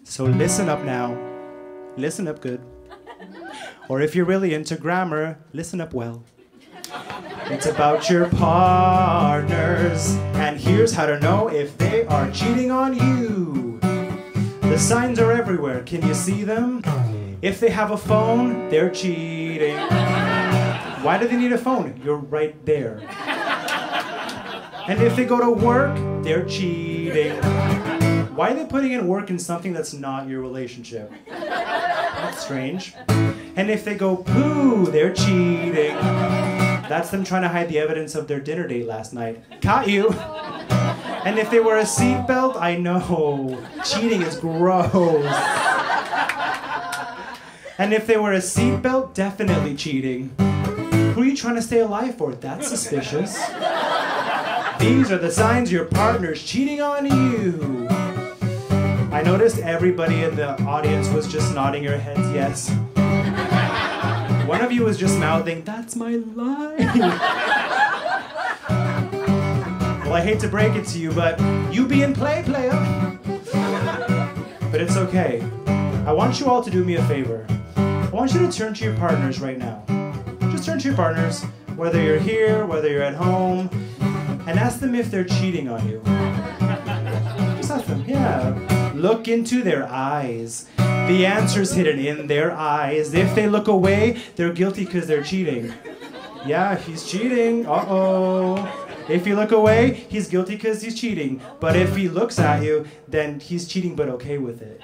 So listen up now. Listen up good. Or if you're really into grammar, listen up well. It's about your partners, and here's how to know if they are cheating on you. The signs are everywhere. Can you see them? If they have a phone, they're cheating. Why do they need a phone? You're right there. And if they go to work, they're cheating. Why are they putting in work in something that's not your relationship? That's strange. And if they go poo, they're cheating. That's them trying to hide the evidence of their dinner date last night. Caught you. And if they wear a seatbelt, I know. Cheating is gross. And if they wear a seatbelt, definitely cheating. Who are you trying to stay alive for? That's suspicious. These are the signs your partner's cheating on you. I noticed everybody in the audience was just nodding your heads yes. One of you was just mouthing, "That's my life." Well, I hate to break it to you, but you be in play, player. But it's okay. I want you all to do me a favor. I want you to turn to your partners right now. Just turn to your partners, whether you're here, whether you're at home, and ask them if they're cheating on you. Just ask them, yeah. Look into their eyes. The answer's hidden in their eyes. If they look away, they're guilty because they're cheating. Yeah, he's cheating. Uh-oh. If you look away, he's guilty because he's cheating. But if he looks at you, then he's cheating but okay with it.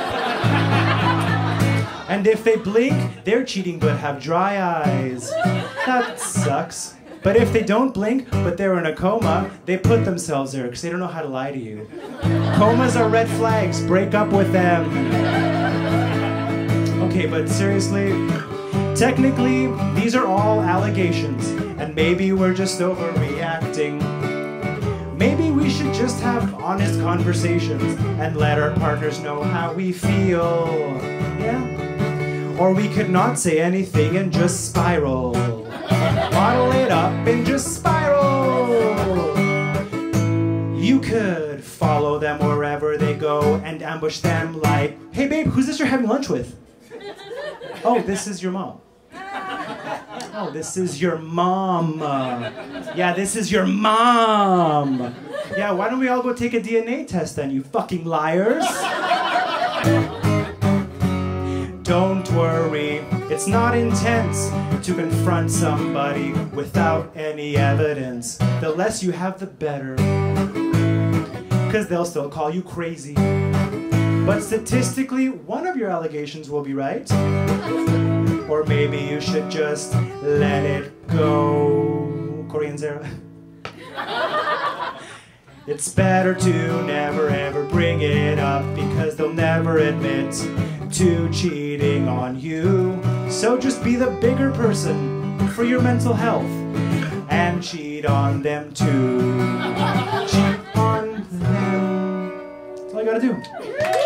And if they blink, they're cheating but have dry eyes. That sucks. But if they don't blink, but they're in a coma, they put themselves there because they don't know how to lie to you. Comas are red flags. Break up with them. Okay, but seriously, technically, these are all allegations, and maybe we're just overreacting. Maybe we should just have honest conversations and let our partners know how we feel. Yeah? Or we could not say anything and just spiral. Bottle it up and just spiral. You could follow them wherever they go and ambush them like, "Hey babe, who's this you're having lunch with?" "Oh, this is your mom." "Oh, this is your mom." "Yeah, this is your mom." "Yeah, why don't we all go take a DNA test then, you fucking liars?" Don't worry, it's not intense to confront somebody without any evidence. The less you have, the better. Because they'll still call you crazy. But statistically, one of your allegations will be right. Or maybe you should just let it go. Korean Zara. It's better to never ever bring it up because they'll never admit to cheating on you. So just be the bigger person for your mental health and cheat on them too. Cheat on them. That's all you gotta do.